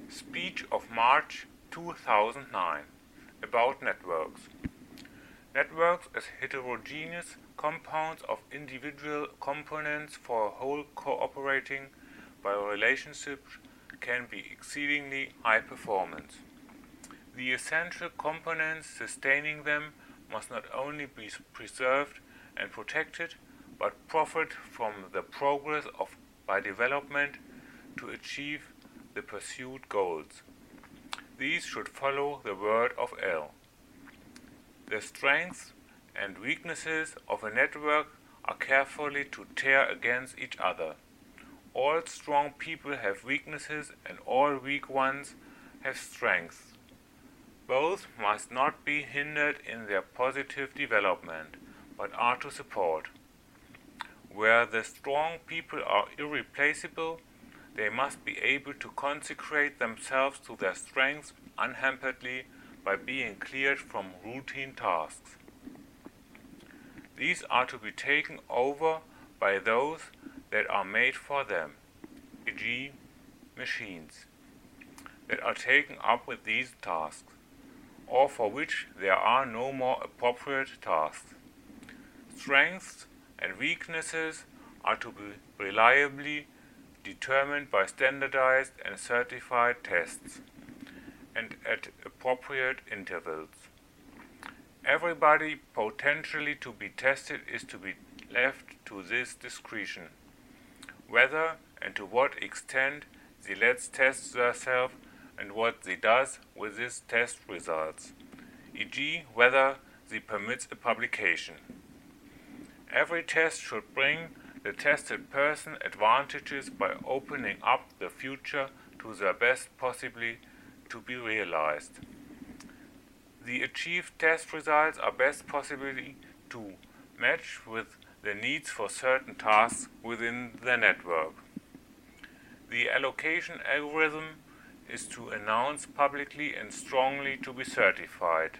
Speech of March 2009 about networks. Networks as heterogeneous compounds of individual components for a whole cooperating by relationships can be exceedingly high performance. The essential components sustaining them must not only be preserved and protected, but profit from the progress by development to achieve the pursued goals. These should follow the word of L. The strengths and weaknesses of a network are carefully to tear against each other. All strong people have weaknesses and all weak ones have strengths. Both must not be hindered in their positive development, but are to support. Where the strong people are irreplaceable, they must be able to consecrate themselves to their strengths unhamperedly by being cleared from routine tasks. These are to be taken over by those that are made for them, e.g., machines, that are taken up with these tasks, or for which there are no more appropriate tasks. Strengths and weaknesses are to be reliably determined by standardized and certified tests, and at appropriate intervals. Everybody potentially to be tested is to be left to this discretion, whether and to what extent she lets test herself and what she does with these test results, e.g., whether she permits a publication. Every test should bring the tested person advantages by opening up the future to their best possibly to be realized. The achieved test results are best possibly to match with the needs for certain tasks within the network. The allocation algorithm is to announce publicly and strongly to be certified.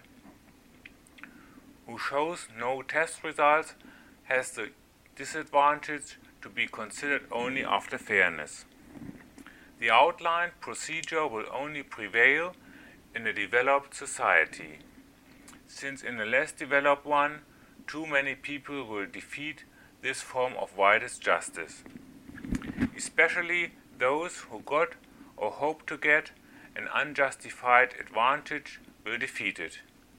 Who shows no test results has the disadvantage to be considered only after fairness. The outlined procedure will only prevail in a developed society, since in a less developed one, too many people will defeat this form of widest justice, especially those who got or hope to get an unjustified advantage will defeat it.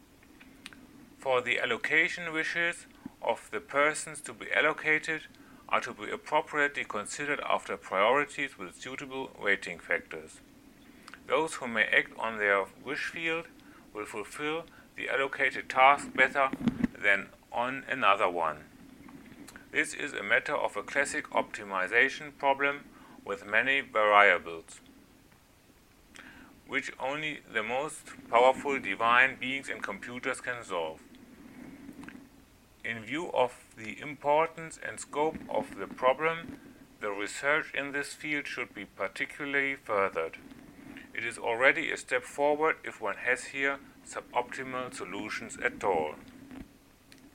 For the allocation wishes of the persons to be allocated are to be appropriately considered after priorities with suitable weighting factors. Those who may act on their wish field will fulfill the allocated task better than on another one. This is a matter of a classic optimization problem with many variables, which only the most powerful divine beings and computers can solve. In view of the importance and scope of the problem, the research in this field should be particularly furthered. It is already a step forward if one has here suboptimal solutions at all.